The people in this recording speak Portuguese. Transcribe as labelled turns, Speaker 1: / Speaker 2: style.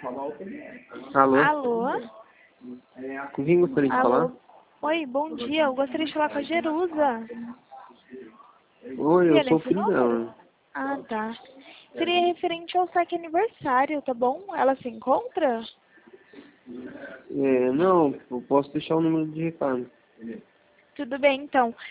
Speaker 1: Alô?
Speaker 2: Alô?
Speaker 1: Com quem gostaria de falar?
Speaker 2: Alô? Oi, bom dia. Eu gostaria de falar com a Jerusa.
Speaker 1: Oi, eu
Speaker 2: Seria
Speaker 1: sou o
Speaker 2: nesse
Speaker 1: filho
Speaker 2: número?
Speaker 1: dela.
Speaker 2: Ah, tá. Seria referente ao saque aniversário, tá bom? Ela se encontra?
Speaker 1: Não, eu posso deixar o número de recado.
Speaker 2: Tudo bem, então.